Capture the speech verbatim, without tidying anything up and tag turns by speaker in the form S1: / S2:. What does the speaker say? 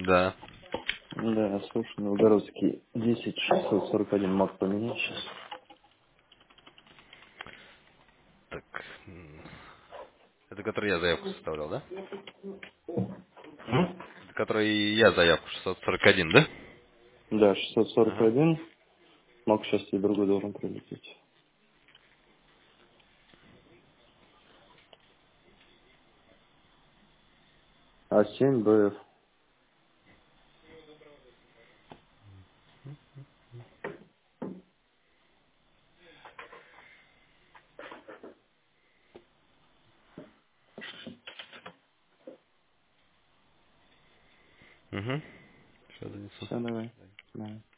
S1: Да.
S2: Да, слушай, Новгородский десять шестьсот сорок один маг поменять сейчас.
S1: Так. м, Это который я заявку составлял, да? Это который я заявку шестьсот сорок один, да?
S2: Да, шестьсот сорок
S1: Ага.
S2: один. Маг сейчас тебе другой должен прилететь. А семь БФ.
S1: Угу. Сейчас занесу.
S2: Все, давай. Давай.